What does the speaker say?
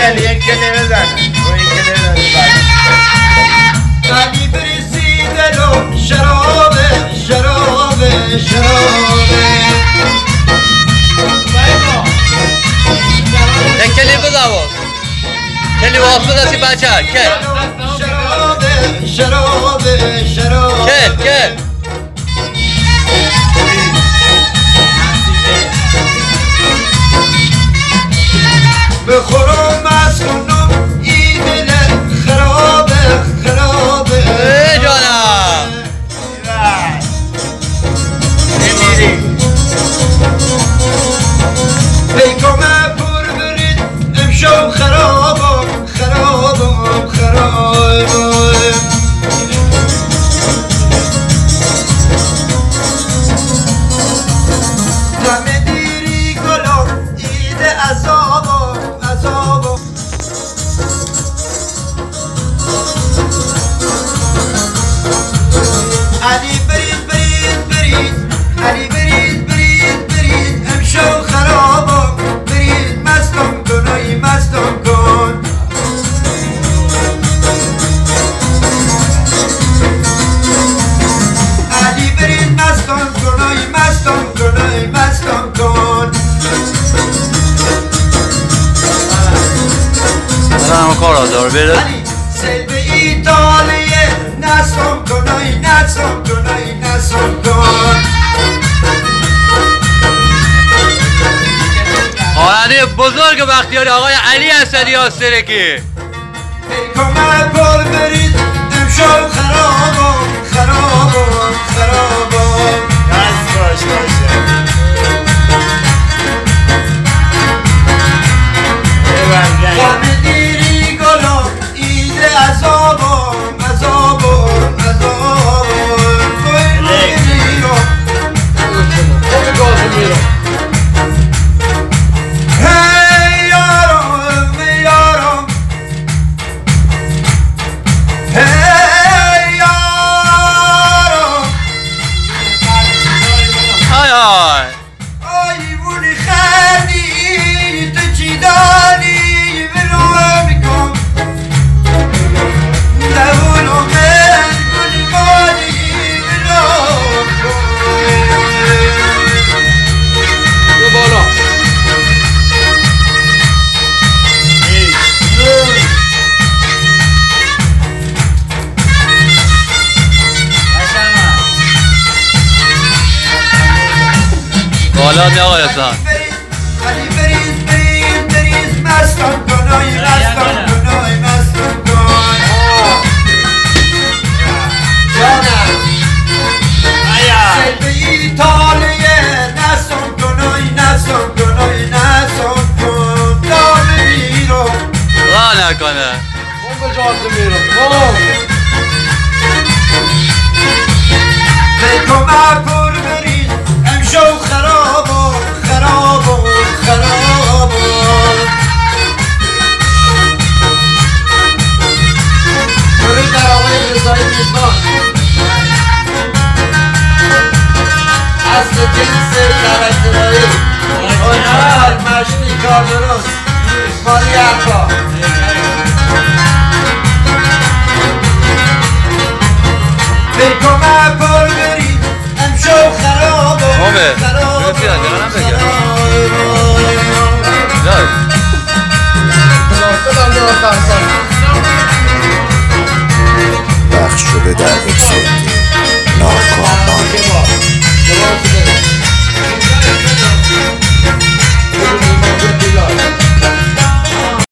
یک کلمه بزن رو یک کلمه بزن علی برسیده رو شرابه شرابه شرابه یک کلمه بزن باز کلمه واسه دستی بچه که شرابه شرابه شرابه که بخورم از خونم این دل خرابه خرابه ای جانم نمیری پیکامه پر برید امشب خرابم خرابم خرابم دم دیری گلم ایده عذابم عذابم علی برید برید برید علی برید برید برید امشب خرابم برید مستم کن ای مستم کن علی برید مستم کن ای مستم کن ای مستم کن همه کار آزار بره علی سیل به ایتالیه نستم کن ای نستم کن ای نستم کن خواننده بزرگ بختیاری آقای علی اسدی آسترکی پیکامه پر برید امشب خرابم خرابم خرابم دست باش باشه ببرگن غم دیری گلم ایده عذابم عذابم عذابم وای میرم هی یارم یارم هی یارم های های آی ولی خردی تو چی داری بلو میکن دولو من گل باری بلو بالا می آقای حسن علی برید برید برید مستم کن آی مستم کن آی مستم کن جانم سیل به ایتالیه نستم کن آی نستم کن آی نستم کن دامه میرم را نکنه پیکامه پر برید امشب خرابم خرابم خرابم درود بر آقای رضایی میزبان اصل جنس شبکه‌ای اونجا مشتی کار درست مالی حرفا